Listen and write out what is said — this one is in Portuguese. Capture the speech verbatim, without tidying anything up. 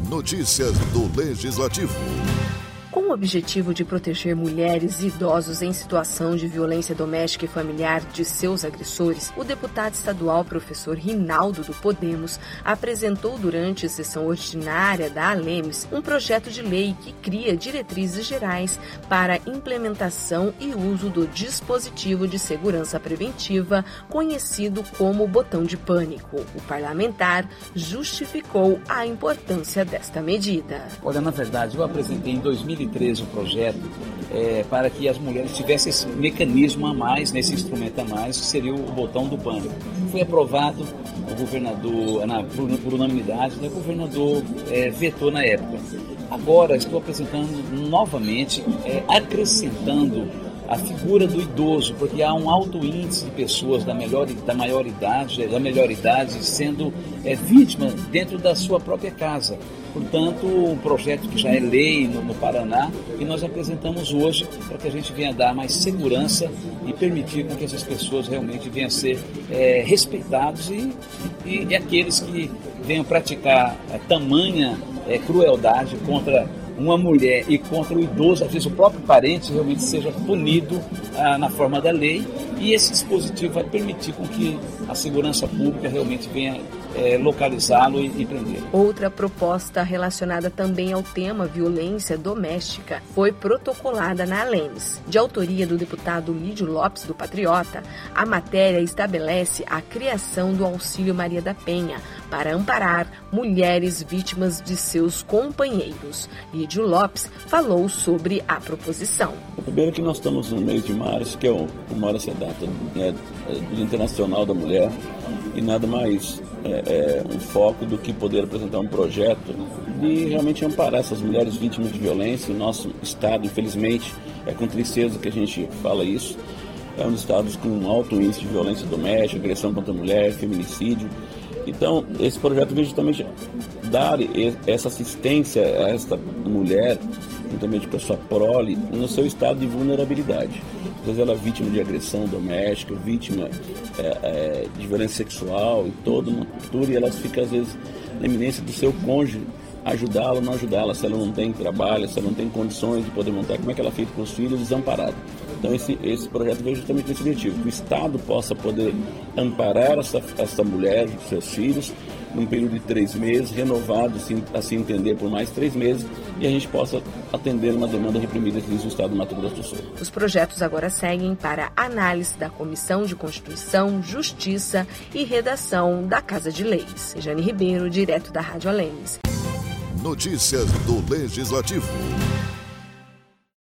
Notícias do Legislativo. Com o objetivo de proteger mulheres e idosos em situação de violência doméstica e familiar de seus agressores, o deputado estadual professor Rinaldo do Podemos apresentou durante a sessão ordinária da ALEMES um projeto de lei que cria diretrizes gerais para implementação e uso do dispositivo de segurança preventiva conhecido como botão de pânico. O parlamentar justificou a importância desta medida. Olha, na verdade, eu apresentei em dois mil e treze o projeto é, para que as mulheres tivessem esse mecanismo a mais, nesse instrumento a mais, que seria o botão do pânico. Foi aprovado, o governador, na, por, por unanimidade, né, o governador é, vetou na época. Agora estou apresentando novamente, é, acrescentando a figura do idoso, porque há um alto índice de pessoas da, melhor, da maior idade, da melhor idade sendo é, vítima dentro da sua própria casa. Portanto, um projeto que já é lei no, no Paraná e nós apresentamos hoje para que a gente venha dar mais segurança e permitir com que essas pessoas realmente venham a ser é, respeitados e, e, e aqueles que venham praticar é, tamanha é, crueldade contra uma mulher e contra o idoso, às vezes o próprio parente, realmente seja punido ah, na forma da lei, e esse dispositivo vai permitir com que a segurança pública realmente venha é, localizá-lo e, e prender. Outra proposta relacionada também ao tema violência doméstica foi protocolada na ALEMES. De autoria do deputado Lídio Lopes, do Patriota, a matéria estabelece a criação do Auxílio Maria da Penha para amparar mulheres vítimas de seus companheiros. Lídio Lopes falou sobre a proposição. O primeiro é que nós estamos no mês de março, que é o, o março é data, né, do Dia Internacional da Mulher, e nada mais é, é, um foco do que poder apresentar um projeto de realmente amparar essas mulheres vítimas de violência. O nosso estado, infelizmente, é com tristeza que a gente fala isso, é um dos estados com alto índice de violência doméstica, agressão contra a mulher, feminicídio. Então, esse projeto veio justamente dar essa assistência a essa mulher, juntamente com a sua prole, no seu estado de vulnerabilidade. Às vezes ela é vítima de agressão doméstica, vítima é, é, de violência sexual e toda uma cultura, e ela fica, às vezes, na iminência do seu cônjuge ajudá-la ou não ajudá-la, se ela não tem trabalho, se ela não tem condições de poder montar, como é que ela fica com os filhos desamparada. Então esse, esse projeto veio justamente com esse objetivo, que o Estado possa poder amparar essa, essa mulher, seus filhos, num período de três meses, renovado, assim, assim entender, por mais três meses, e a gente possa atender uma demanda reprimida que diz o Estado do Mato Grosso do Sul. Os projetos agora seguem para análise da Comissão de Constituição, Justiça e Redação da Casa de Leis. Jane Ribeiro, direto da Rádio ALEMES. Notícias do Legislativo.